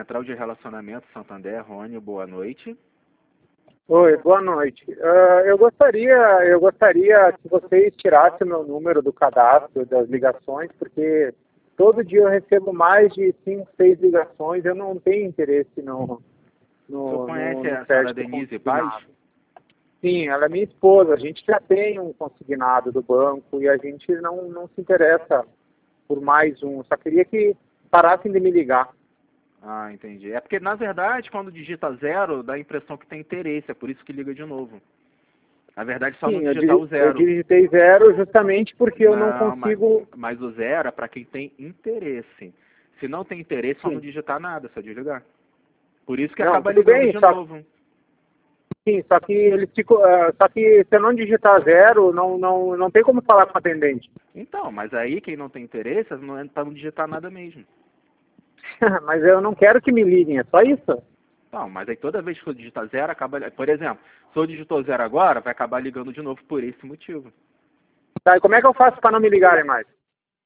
Central de Relacionamento Santander, Rony, boa noite. Oi, boa noite. Eu gostaria que vocês tirassem o meu número do cadastro das ligações, porque todo dia eu recebo mais de 5, 6 ligações, eu não tenho interesse O senhor conhece a senhora crédito Denise consignado. Paz? Sim, ela é minha esposa, a gente já tem um consignado do banco e a gente não se interessa por mais um, só queria que parassem de me ligar. Ah, entendi. É porque, na verdade, quando digita 0, dá a impressão que tem interesse, é por isso que liga de novo. Na verdade, só não Sim, digitar o eu 0. digitei 0 justamente porque eu não Não, consigo... mas o 0 é para quem tem interesse. Se não tem interesse, só não Sim. digitar nada, só desligar. Por isso que Não, acaba tudo ligando bem, de só novo. sim, só que eles ficam, só que se eu não digitar 0, não tem como falar com o atendente. Então, mas aí quem não tem interesse não é para não digitar nada mesmo. Mas eu não quero que me liguem, é só isso. Não, mas aí toda vez que eu digitar 0, acaba... Por exemplo, se eu digitou 0 agora, vai acabar ligando de novo por esse motivo. Tá, e como é que eu faço para não me ligarem mais?